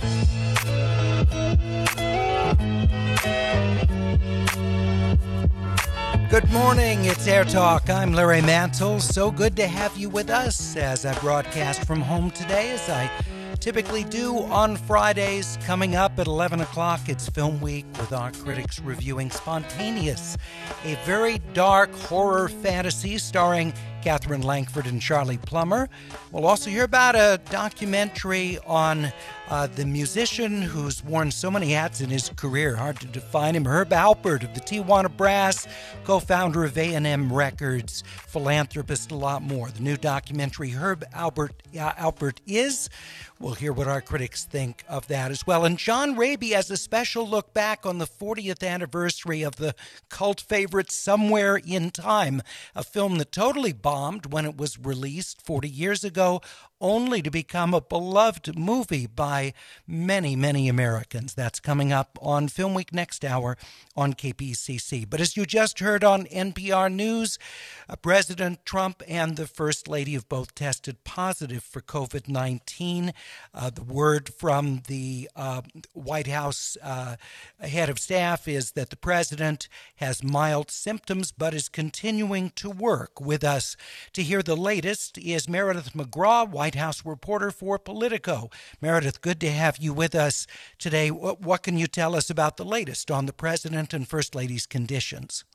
Good morning, it's Air Talk. I'm Larry Mantle. So good to have you with us as I broadcast from home today, as I typically do on Fridays. Coming up at 11 o'clock, it's Film Week with our critics reviewing Spontaneous, a very dark horror fantasy starring Catherine Langford and Charlie Plummer. We'll also hear about a documentary on the musician who's worn so many hats in his career, hard to define him, Herb Alpert of the Tijuana Brass, co-founder of A&M Records, philanthropist, a lot more. The new documentary, Herb Alpert Is. We'll hear what our critics think of that as well. And John Raby has a special look back on the 40th anniversary of the cult favorite Somewhere in Time, a film that totally bombed when it was released 40 years ago, only to become a beloved movie by many, many Americans. That's coming up on Film Week next hour on KPCC. But as you just heard on NPR News, President Trump and the First Lady have both tested positive for COVID-19. The word from the White House head of staff is that the president has mild symptoms but is continuing to work. With us to hear the latest is Meredith McGraw, White House reporter for Politico. Meredith, good to have you with us today. What can you tell us about the latest on the president and First Lady's conditions?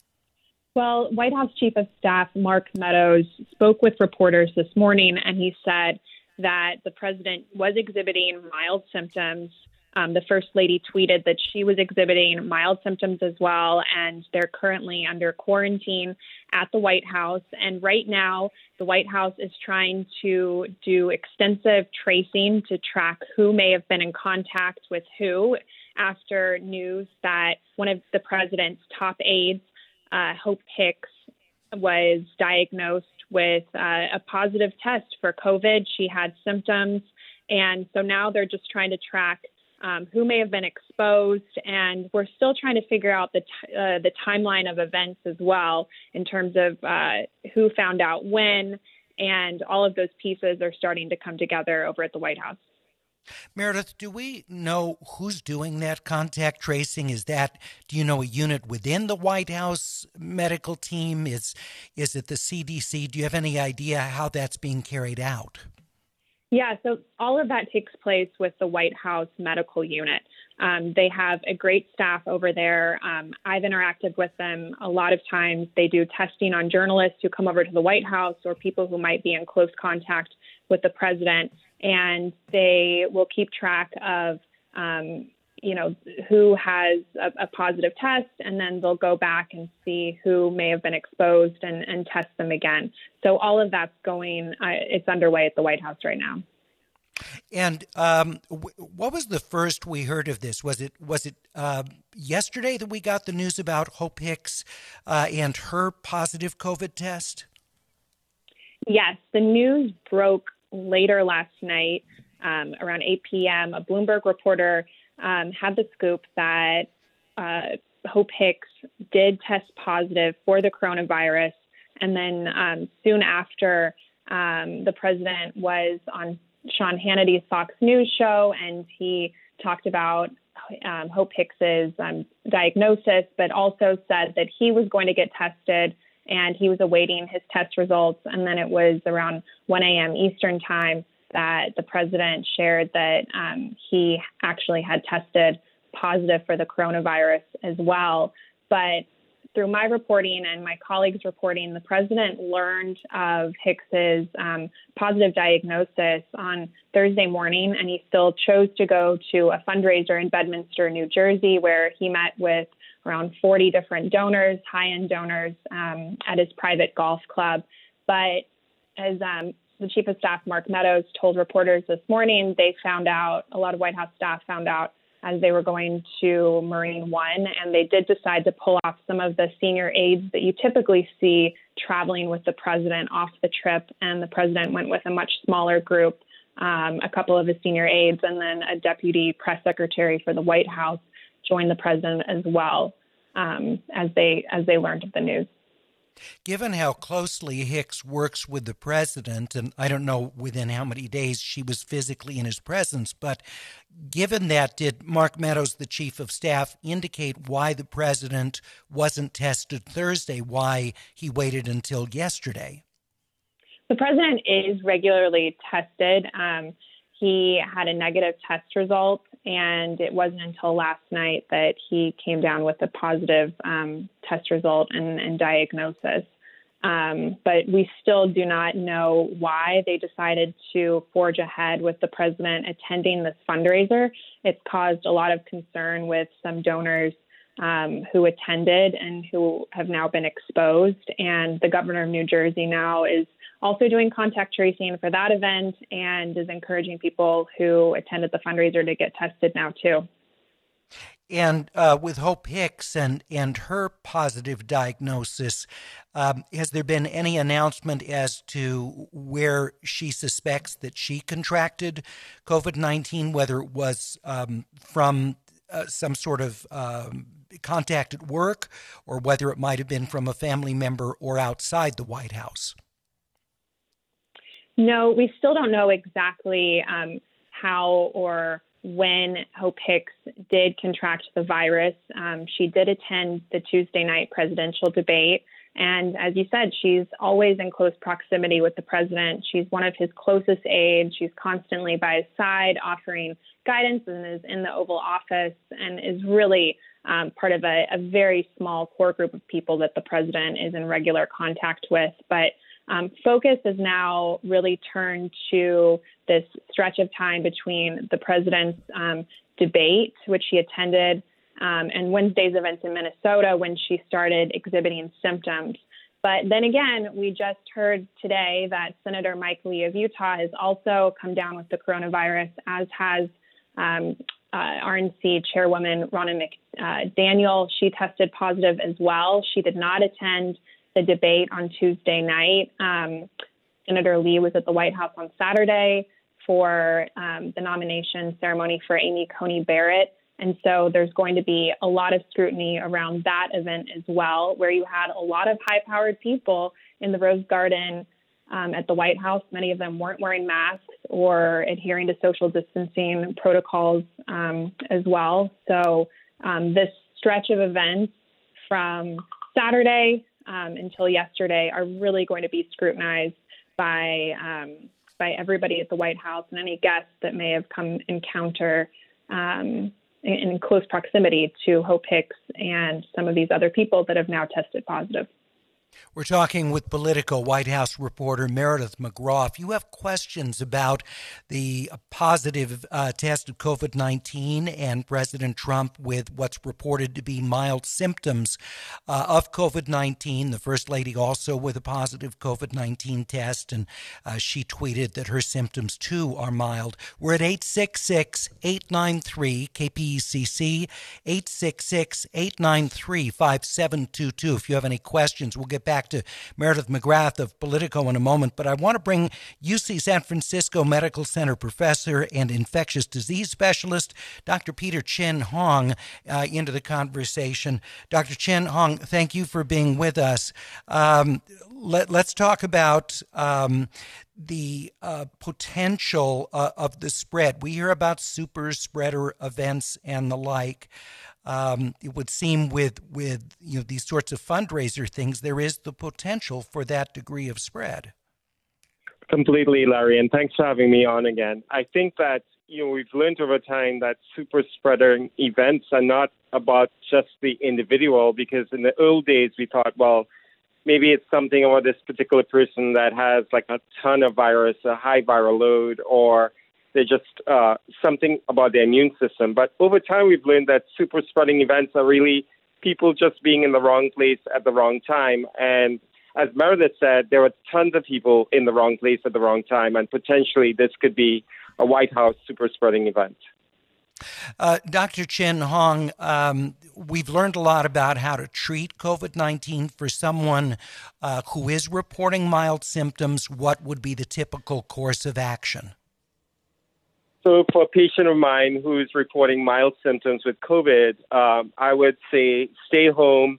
Well, White House Chief of Staff Mark Meadows spoke with reporters this morning, and he said that the president was exhibiting mild symptoms. The First Lady tweeted that she was exhibiting mild symptoms as well, and they're currently under quarantine at the White House. And right now, the White House is trying to do extensive tracing to track who may have been in contact with who after news that one of the president's top aides, Hope Hicks, was diagnosed with a positive test for COVID. She had symptoms. And so now they're just trying to track who may have been exposed. And we're still trying to figure out the timeline of events as well in terms of who found out when. And all of those pieces are starting to come together over at the White House. Meredith, do we know who's doing that contact tracing? Do you know a unit within the White House medical team? Is it the CDC? Do you have any idea how that's being carried out? Yeah, so all of that takes place with the White House medical unit. They have a great staff over there. I've interacted with them a lot of times. They do testing on journalists who come over to the White House or people who might be in close contact with the president. And they will keep track of, who has a positive test, and then they'll go back and see who may have been exposed and test them again. So all of that's it's underway at the White House right now. And what was the first we heard of this? Was it yesterday that we got the news about Hope Hicks and her positive COVID test? Yes, the news broke later last night, around 8 p.m., a Bloomberg reporter had the scoop that Hope Hicks did test positive for the coronavirus. And then soon after, the president was on Sean Hannity's Fox News show, and he talked about Hope Hicks's diagnosis, but also said that he was going to get tested and he was awaiting his test results. And then it was around 1 a.m. Eastern time that the president shared that he actually had tested positive for the coronavirus as well. But through my reporting and my colleagues' reporting, the president learned of Hicks's positive diagnosis on Thursday morning, and he still chose to go to a fundraiser in Bedminster, New Jersey, where he met with around 40 different donors, high-end donors, at his private golf club. But as the Chief of Staff, Mark Meadows, told reporters this morning, a lot of White House staff found out as they were going to Marine One, and they did decide to pull off some of the senior aides that you typically see traveling with the president off the trip, and the president went with a much smaller group, a couple of his senior aides, and then a deputy press secretary for the White House joined the president as well, as they learned of the news. Given how closely Hicks works with the president, and I don't know within how many days she was physically in his presence, but given that, did Mark Meadows, the chief of staff, indicate why the president wasn't tested Thursday, why he waited until yesterday? The president is regularly tested. He had a negative test result, and it wasn't until last night that he came down with a positive test result and diagnosis. But we still do not know why they decided to forge ahead with the president attending this fundraiser. It's caused a lot of concern with some donors who attended and who have now been exposed. And the governor of New Jersey now is also doing contact tracing for that event and is encouraging people who attended the fundraiser to get tested now too. And with Hope Hicks and her positive diagnosis, has there been any announcement as to where she suspects that she contracted COVID-19, whether it was from some sort of contact at work or whether it might have been from a family member or outside the White House? No, we still don't know exactly how or when Hope Hicks did contract the virus. She did attend the Tuesday night presidential debate. And as you said, she's always in close proximity with the president. She's one of his closest aides. She's constantly by his side offering guidance and is in the Oval Office and is really part of a very small core group of people that the president is in regular contact with. But focus is now really turned to this stretch of time between the president's debate, which she attended, and Wednesday's events in Minnesota when she started exhibiting symptoms. But then again, we just heard today that Senator Mike Lee of Utah has also come down with the coronavirus, as has RNC Chairwoman Ronna McDaniel. She tested positive as well. She did not attend the debate on Tuesday night. Senator Lee was at the White House on Saturday for the nomination ceremony for Amy Coney Barrett. And so there's going to be a lot of scrutiny around that event as well, where you had a lot of high-powered people in the Rose Garden at the White House. Many of them weren't wearing masks or adhering to social distancing protocols as well. So this stretch of events from Saturday until yesterday are really going to be scrutinized by everybody at the White House and any guests that may have come encounter in close proximity to Hope Hicks and some of these other people that have now tested positive. We're talking with Politico White House reporter Meredith McGraw. If you have questions about the positive test of COVID-19 and President Trump with what's reported to be mild symptoms of COVID-19, the First Lady also with a positive COVID-19 test, and she tweeted that her symptoms too are mild. We're at 866-893-KPECC, 866-893-5722. If you have any questions, we'll get back to Meredith McGrath of Politico in a moment, but I want to bring UC San Francisco Medical Center professor and infectious disease specialist, Dr. Peter Chin Hong, into the conversation. Dr. Chin Hong, thank you for being with us. Let's talk about the potential of the spread. We hear about super spreader events and the like. It would seem with these sorts of fundraiser things, there is the potential for that degree of spread. Completely, Larry, and thanks for having me on again. I think that we've learned over time that super spreader events are not about just the individual, because in the old days we thought, well, maybe it's something about this particular person that has like a ton of virus, a high viral load, or they're just something about their immune system. But over time, we've learned that super spreading events are really people just being in the wrong place at the wrong time. And as Meredith said, there were tons of people in the wrong place at the wrong time, and potentially this could be a White House super spreading event. Dr. Chin Hong, we've learned a lot about how to treat COVID-19 for someone who is reporting mild symptoms. What would be the typical course of action? So for a patient of mine who's reporting mild symptoms with COVID, I would say stay home,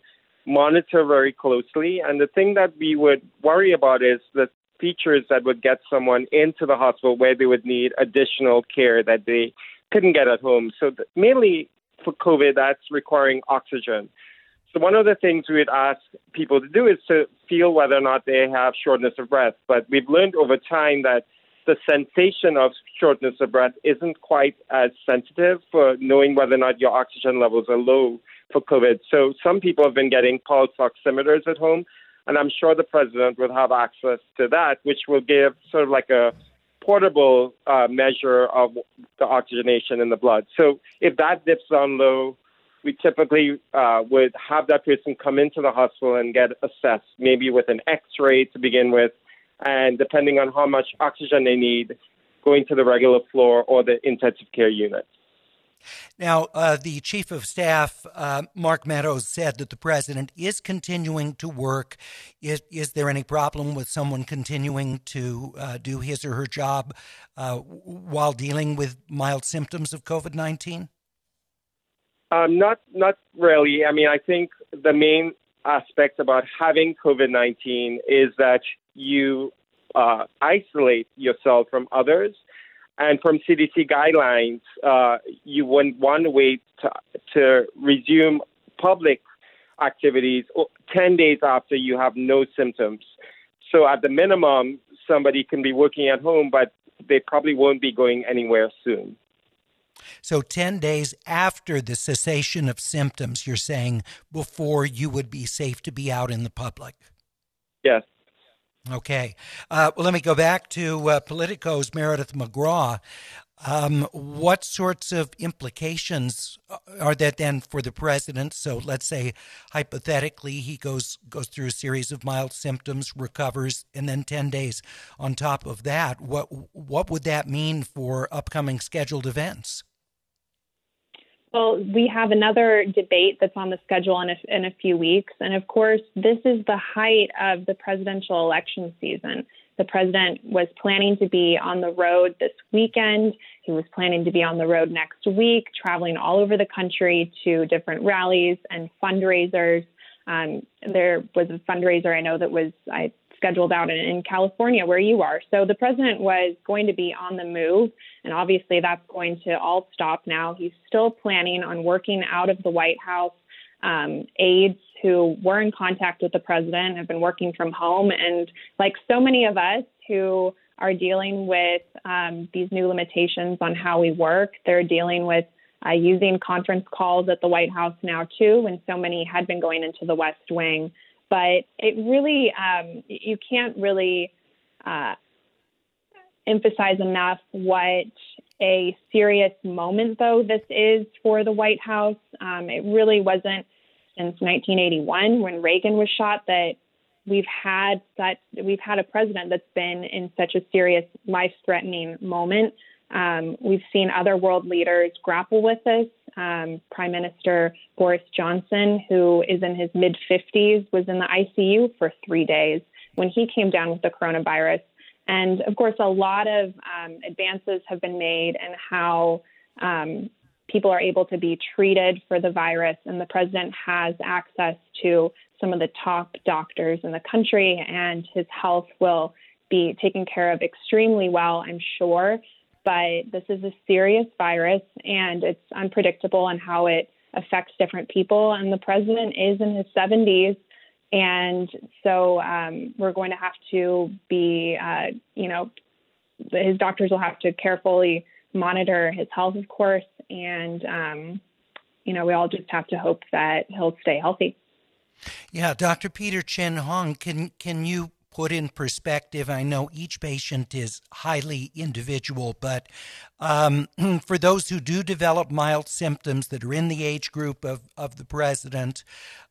monitor very closely. And the thing that we would worry about is the features that would get someone into the hospital where they would need additional care that they couldn't get at home. So mainly for COVID, that's requiring oxygen. So one of the things we would ask people to do is to feel whether or not they have shortness of breath. But we've learned over time that the sensation of shortness of breath isn't quite as sensitive for knowing whether or not your oxygen levels are low for COVID. So some people have been getting pulse oximeters at home, and I'm sure the president will have access to that, which will give sort of like a portable measure of the oxygenation in the blood. So if that dips down low, we typically would have that person come into the hospital and get assessed, maybe with an X-ray to begin with, and depending on how much oxygen they need, going to the regular floor or the intensive care unit. Now, the Chief of Staff, Mark Meadows, said that the president is continuing to work. Is there any problem with someone continuing to do his or her job while dealing with mild symptoms of COVID-19? Not really. I mean, I think the main aspect about having COVID-19 is that you isolate yourself from others. And from CDC guidelines, you wouldn't want to wait to resume public activities 10 days after you have no symptoms. So at the minimum, somebody can be working at home, but they probably won't be going anywhere soon. So 10 days after the cessation of symptoms, you're saying, before you would be safe to be out in the public? Yes. Okay. Well, let me go back to Politico's Meredith McGraw. What sorts of implications are there then for the president? So let's say, hypothetically, he goes through a series of mild symptoms, recovers, and then 10 days on top of that. What would that mean for upcoming scheduled events? Well, we have another debate that's on the schedule in a few weeks. And of course, this is the height of the presidential election season. The president was planning to be on the road this weekend. He was planning to be on the road next week, traveling all over the country to different rallies and fundraisers. There was a fundraiser I know that was scheduled out in California where you are. So the president was going to be on the move, and obviously that's going to all stop now. He's still planning on working out of the White House. Aides who were in contact with the president have been working from home. And like so many of us who are dealing with these new limitations on how we work, they're dealing with using conference calls at the White House now too, when so many had been going into the West Wing. But it really, you can't really emphasize enough what a serious moment, though, this is for the White House. It really wasn't since 1981, when Reagan was shot, that we've had a president that's been in such a serious, life-threatening moment. We've seen other world leaders grapple with this. Prime Minister Boris Johnson, who is in his mid-50s, was in the ICU for 3 days when he came down with the coronavirus. And, of course, a lot of advances have been made in how people are able to be treated for the virus. And the president has access to some of the top doctors in the country, and his health will be taken care of extremely well, I'm sure. But this is a serious virus, and it's unpredictable in how it affects different people. And the president is in his 70s. And so we're going to have to be, his doctors will have to carefully monitor his health, of course. And, we all just have to hope that he'll stay healthy. Yeah. Dr. Peter Chin Hong, can you put in perspective? I know each patient is highly individual, but for those who do develop mild symptoms that are in the age group of the president,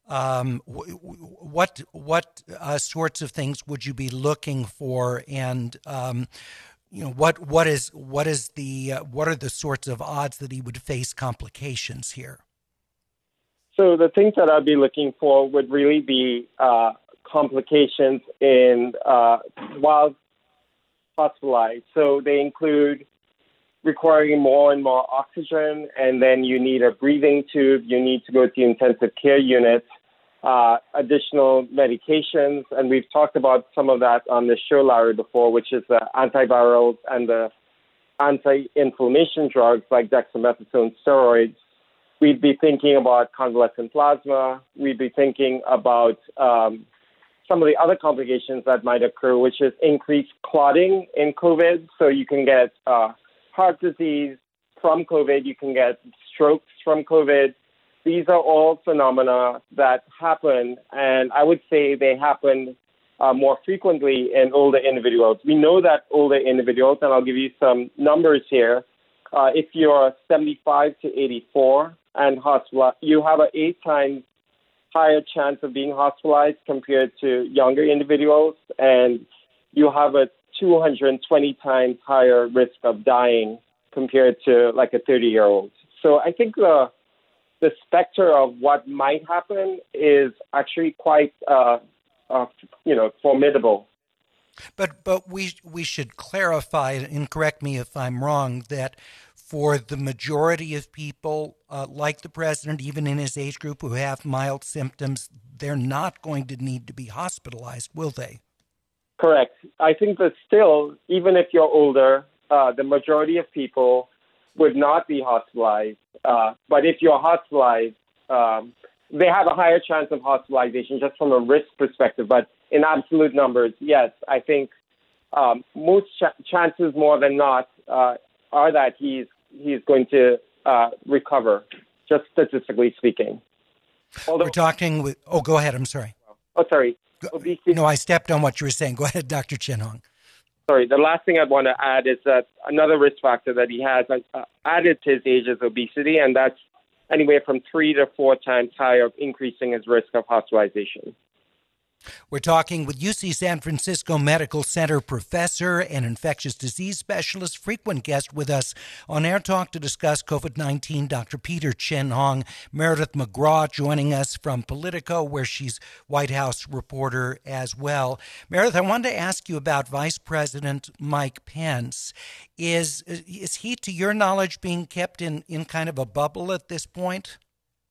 what sorts of things would you be looking for, and what are the sorts of odds that he would face complications here? So the things that I'd be looking for would really be complications in while hospitalized. So they include requiring more and more oxygen, and then you need a breathing tube. You need to go to the intensive care unit. additional medications, and we've talked about some of that on the show, Larry, before, which is the antivirals and the anti-inflammation drugs like dexamethasone steroids. We'd be thinking about convalescent plasma. We'd be thinking about some of the other complications that might occur, which is increased clotting in COVID. So you can get heart disease from COVID. You can get strokes from COVID. These are all phenomena that happen, and I would say they happen more frequently in older individuals. We know that older individuals, and I'll give you some numbers here. If you're 75 to 84 and hospitalized, you have an 8 times higher chance of being hospitalized compared to younger individuals, and you have a 220 times higher risk of dying compared to like a 30-year-old. So I think the specter of what might happen is actually quite, formidable. But we should clarify, and correct me if I'm wrong, that for the majority of people like the president, even in his age group, who have mild symptoms, they're not going to need to be hospitalized, will they? Correct. I think that still, even if you're older, the majority of people would not be hospitalized. But if you're hospitalized, they have a higher chance of hospitalization just from a risk perspective. But in absolute numbers, yes, I think most chances more than not are that he's going to recover, just statistically speaking. Although, we're talking with... Oh, go ahead. I'm sorry. Oh, sorry. Obesity. No, I stepped on what you were saying. Go ahead, Dr. Chin Hong. Sorry, the last thing I'd want to add is that another risk factor that he has added to his age is obesity, and that's anywhere from 3 to 4 times higher, increasing his risk of hospitalization. We're talking with UC San Francisco Medical Center professor and infectious disease specialist, frequent guest with us on Air Talk to discuss COVID-19, Dr. Peter Chin Hong. Meredith McGraw joining us from Politico, where she's White House reporter as well. Meredith, I wanted to ask you about Vice President Mike Pence. Is he, to your knowledge, being kept in kind of a bubble at this point?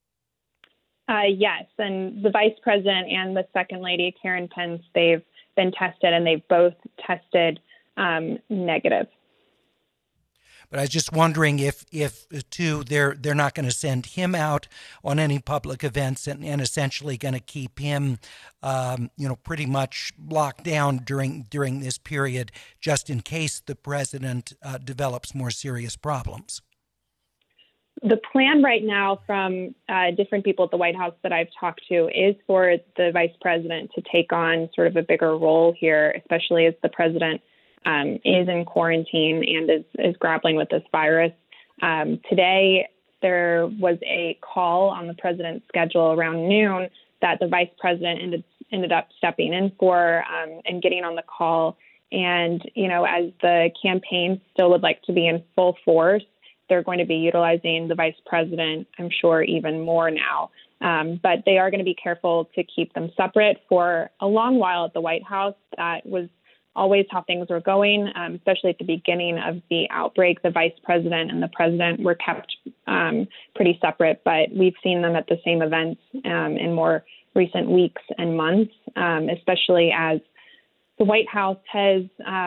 Yes, and the vice president and the second lady, Karen Pence, they've been tested, and they've both tested negative. But I was just wondering if too, they're not going to send him out on any public events and essentially going to keep him, pretty much locked down during this period, just in case the president develops more serious problems. The plan right now from different people at the White House that I've talked to is for the vice president to take on sort of a bigger role here, especially as the president is in quarantine and is grappling with this virus. Today, there was a call on the president's schedule around noon that the vice president ended up stepping in for and getting on the call. And, as the campaign still would like to be in full force, they're going to be utilizing the vice president, I'm sure, even more now. But they are going to be careful to keep them separate. For a long while at the White House, that was always how things were going, especially at the beginning of the outbreak. The vice president and the president were kept pretty separate, but we've seen them at the same events in more recent weeks and months, especially as the White House has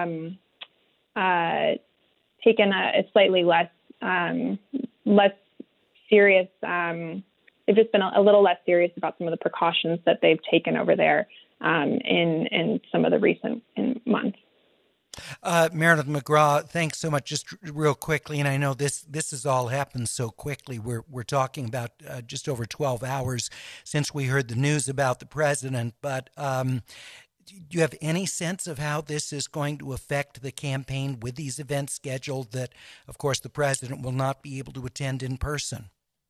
taken a slightly less serious. They've just been a little less serious about some of the precautions that they've taken over there in some of the recent months. Meredith McGraw, thanks so much. Just real quickly, and I know this has all happened so quickly. We're talking about just over 12 hours since we heard the news about the president. But do you have any sense of how this is going to affect the campaign with these events scheduled that, of course, the president will not be able to attend in person?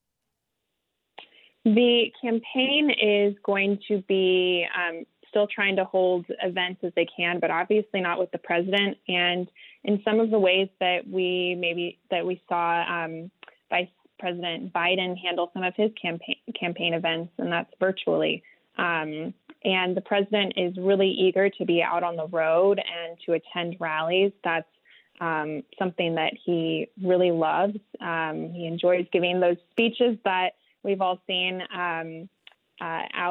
The campaign is going to be still trying to hold events as they can, but obviously not with the president. And in some of the ways that we saw Vice President Biden handle some of his campaign events, and that's virtually. And the president is really eager to be out on the road and to attend rallies. That's something that he really loves. He enjoys giving those speeches that we've all seen out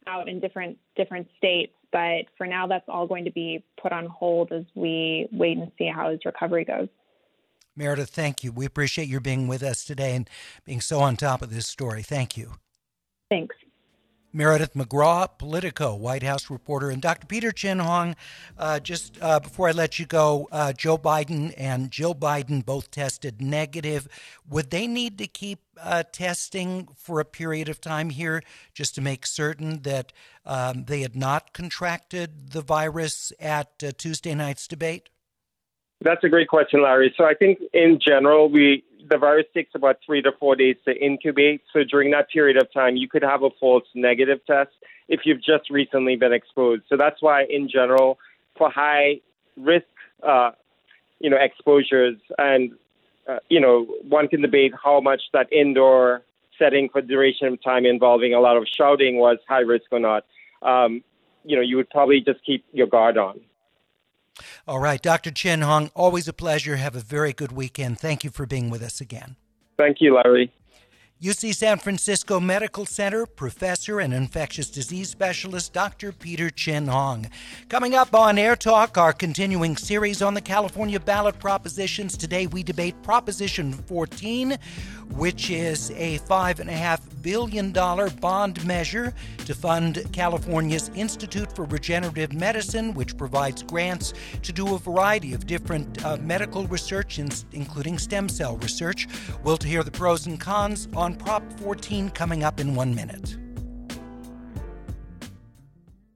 out in different states. But for now, that's all going to be put on hold as we wait and see how his recovery goes. Meredith, thank you. We appreciate your being with us today and being so on top of this story. Thank you. Thanks. Meredith McGraw, Politico, White House reporter, and Dr. Peter Chin-Hong. Just before I let you go, Joe Biden and Jill Biden both tested negative. Would they need to keep testing for a period of time here just to make certain that they had not contracted the virus at Tuesday night's debate? That's a great question, Larry. So I think in general, the virus takes about 3 to 4 days to incubate. So during that period of time, you could have a false negative test if you've just recently been exposed. So that's why, in general, for high risk, exposures, and one can debate how much that indoor setting for duration of time involving a lot of shouting was high risk or not. You would probably just keep your guard on. All right. Dr. Chin-Hong, always a pleasure. Have a very good weekend. Thank you for being with us again. Thank you, Larry. UC San Francisco Medical Center professor and infectious disease specialist Dr. Peter Chin-Hong. Coming up on Air Talk, our continuing series on the California ballot propositions. Today we debate Proposition 14, which is a $5.5 billion bond measure to fund California's Institute for Regenerative Medicine, which provides grants to do a variety of different medical research, including stem cell research. We'll hear the pros and cons on Prop 14 coming up in 1 minute.